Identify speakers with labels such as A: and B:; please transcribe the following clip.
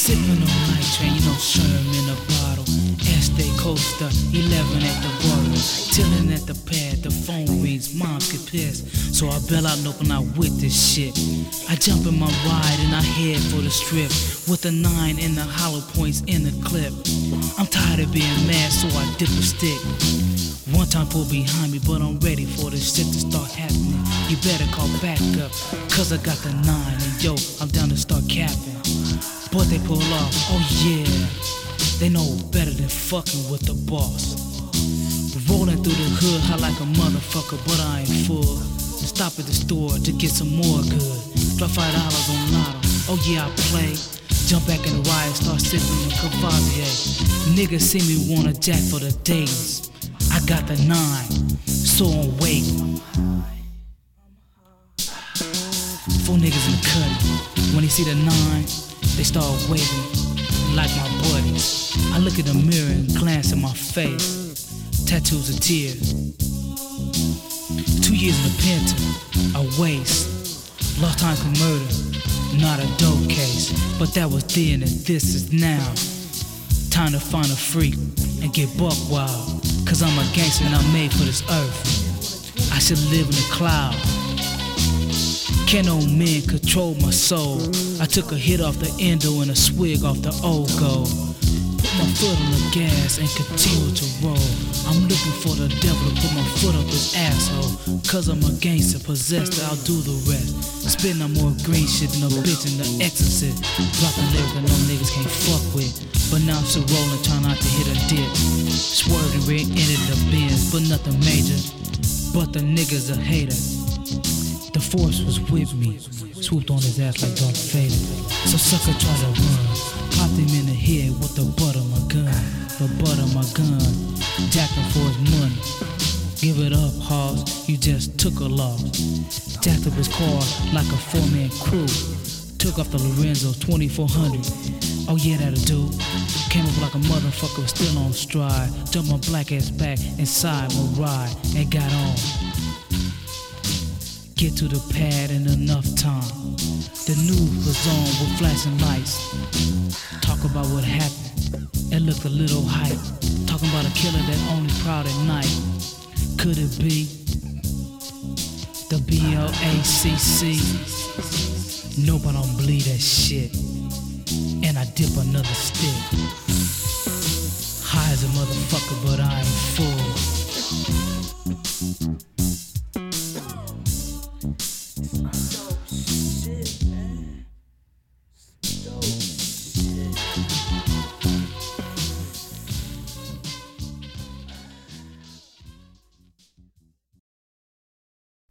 A: Sipping on night train, you know, Sherm in a bottle. Estee Coaster, 11 at the bottle. Chillin' at the pad, the phone rings, moms get pissed. So I bail out and open out with this shit. I jump in my ride and I head for the strip. With a 9 and the hollow points in the clip. I'm tired of being mad, so I dip a stick. One time pull behind me, but I'm ready for this shit to start happening. You better call back up, cause I got the 9 and yo, I'm down to start capping. But they pull off, oh yeah, they know better than fucking with the boss. Rolling through the hood, high like a motherfucker, but I ain't full. Stop at the store to get some more good. Drop $5 on lotto, oh yeah I play. Jump back in the ride, start sipping in Cavazier. Niggas see me wanna jack for the days. I got the 9, so I'm waiting. 4 niggas in the cut. When they see the 9, they start waving like my buddies. I look in the mirror and glance at my face. Tattoos of tears. 2 years in the penitentiary, a waste. Lost time for murder, not a dope case. But that was then and this is now. Time to find a freak and get buck wild. Cause I'm a gangster and I'm made for this earth. I should live in the cloud. Can no man control my soul? I took a hit off the endo and a swig off the old gold. Put my foot on the gas and continue to roll. I'm looking for the devil to put my foot up his asshole. Cause I'm a gangster possessed, I'll do the rest. Spitting on more green shit than a bitch in The Exorcist. Dropping lyrics that no niggas can't fuck with. But now I'm still rolling, trying not to hit a dip. Swerving red into the bins, but nothing major. But the nigga's a hater. The force was with me, swooped on his ass like Darth Vader. So sucker tried to run, popped him in the head with the butt of my gun. The butt of my gun, jacked him for his money. Give it up, Hoss, you just took a loss. Jacked up his car like a 4-man crew. Took off the Lorenzo 2400. Oh yeah, that'll do. Came up like a motherfucker, still on stride. Jumped my black ass back inside my ride and got on. Get to the pad in enough time. The news was on with flashing lights. Talk about what happened. It looked a little hype. Talking about a killer that only proud at night. Could it be the BLACC? Nope, I don't believe that shit. And I dip another stick. High as a motherfucker, but I ain't full.